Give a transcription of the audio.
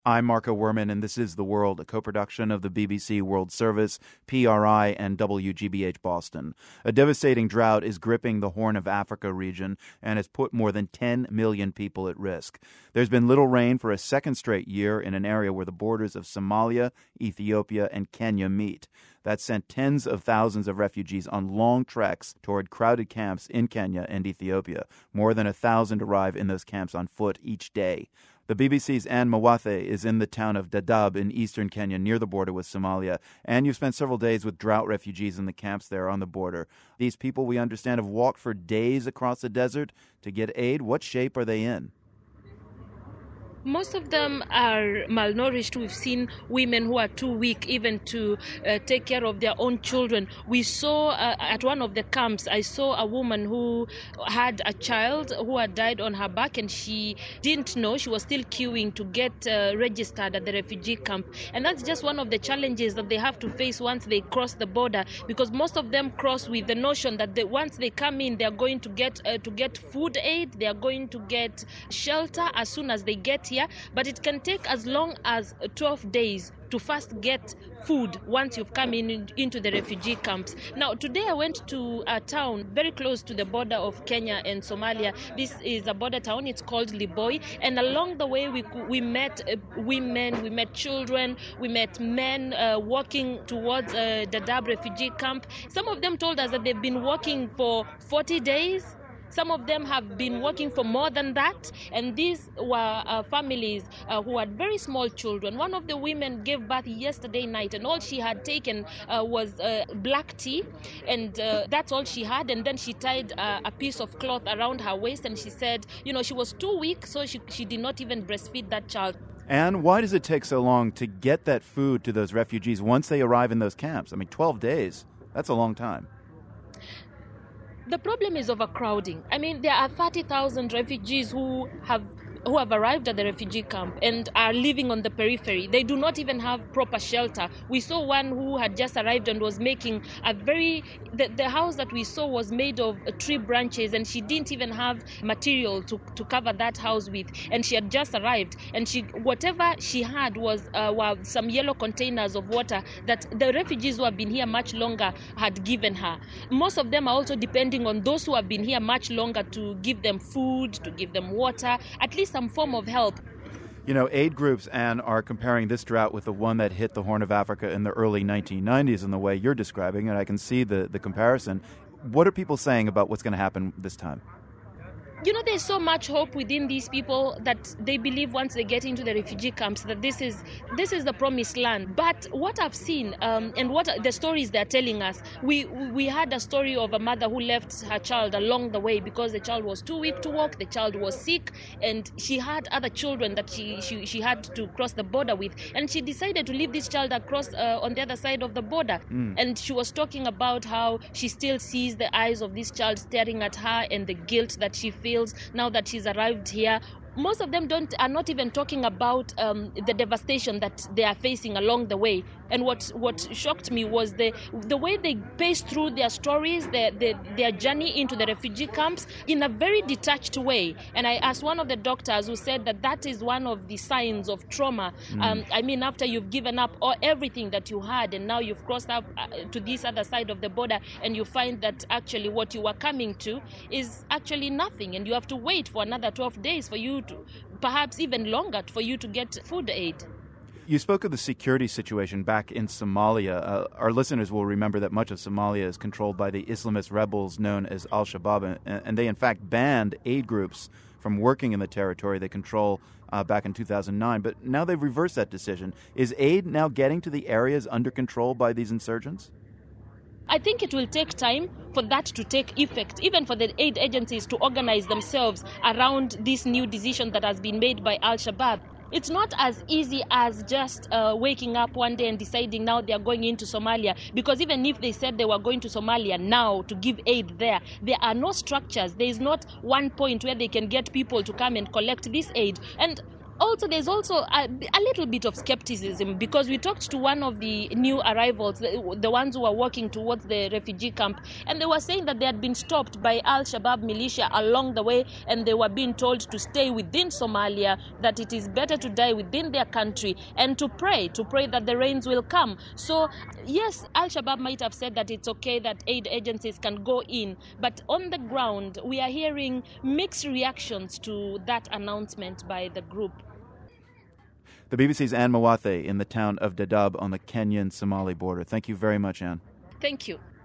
I'm Marco Werman, and this is The World, a co-production of the BBC World Service, PRI, and WGBH Boston. A devastating drought is gripping the Horn of Africa region and has put more than 10 million people at risk. There's been little rain for a second straight year in an area where the borders of Somalia, Ethiopia, and Kenya meet. That sent tens of thousands of refugees on long treks toward crowded camps in Kenya and Ethiopia. More than 1,000 arrive in those camps on foot each day. The BBC's Anne Mawathe is in the town of Dadaab in eastern Kenya near the border with Somalia. And you've spent several days with drought refugees in the camps there on the border. These people, we understand, have walked for days across the desert to get aid. What shape are they in? Most of them are malnourished. We've seen women who are too weak even to take care of their own children. We saw at one of the camps, I saw a woman who had a child who had died on her back, and she didn't know. She was still queuing to get registered at the refugee camp. And that's just one of the challenges that they have to face once they cross the border, because most of them cross with the notion that once they come in, they're going to get food aid, they are going to get shelter as soon as they get here, but it can take as long as 12 days to first get food once you've come into the refugee camps. Now, today I went to a town very close to the border of Kenya and Somalia. This is a border town. It's called Liboi. And along the way, we met women, we met children, we met men walking towards the Dadaab refugee camp. Some of them told us that they've been walking for 40 days. Some of them have been working for more than that, and these were families who had very small children. One of the women gave birth yesterday night, and all she had taken was black tea, and that's all she had. And then she tied a piece of cloth around her waist, and she said, she was too weak, so she did not even breastfeed that child. And why does it take so long to get that food to those refugees once they arrive in those camps? 12 days, that's a long time. The problem is overcrowding. There are 30,000 refugees who have arrived at the refugee camp and are living on the periphery. They do not even have proper shelter. We saw one who had just arrived and was making the house that we saw was made of tree branches, and she didn't even have material to cover that house with. And she had just arrived, and whatever she had was some yellow containers of water that the refugees who have been here much longer had given her. Most of them are also depending on those who have been here much longer to give them food, to give them water, at least some form of help. Aid groups, Anne, are comparing this drought with the one that hit the Horn of Africa in the early 1990s in the way you're describing, and I can see the comparison. What are people saying about what's going to happen this time? There's so much hope within these people that they believe once they get into the refugee camps that this is the promised land. But what I've seen and what the stories they're telling us, we had a story of a mother who left her child along the way because the child was too weak to walk, the child was sick, and she had other children that she had to cross the border with, and she decided to leave this child across on the other side of the border. And she was talking about how she still sees the eyes of this child staring at her and the guilt that she feels now that she's arrived here. Most of them are not even talking about the devastation that they are facing along the way. And what shocked me was the way they paced through their stories, their journey into the refugee camps in a very detached way. And I asked one of the doctors who said that is one of the signs of trauma. After you've given up everything that you had, and now you've crossed up to this other side of the border, and you find that actually what you were coming to is actually nothing, and you have to wait for another 12 days for you to, perhaps even longer, for you to get food aid. You spoke of the security situation back in Somalia. Our listeners will remember that much of Somalia is controlled by the Islamist rebels known as Al-Shabaab, and they in fact banned aid groups from working in the territory they control back in 2009. But now they've reversed that decision. Is aid now getting to the areas under control by these insurgents? I think it will take time for that to take effect, even for the aid agencies to organize themselves around this new decision that has been made by Al-Shabaab. It's not as easy as just waking up one day and deciding now they are going into Somalia, because even if they said they were going to Somalia now to give aid there are no structures. There is not one point where they can get people to come and collect this aid. And also there's also a little bit of skepticism, because we talked to one of the new arrivals, the ones who are walking towards the refugee camp, and they were saying that they had been stopped by Al-Shabaab militia along the way, and they were being told to stay within Somalia, that it is better to die within their country, and to pray that the rains will come. So yes, Al-Shabaab might have said that it's okay that aid agencies can go in, but on the ground we are hearing mixed reactions to that announcement by the group. The BBC's Anne Mawathe in the town of Dadaab on the Kenyan-Somali border. Thank you very much, Anne. Thank you.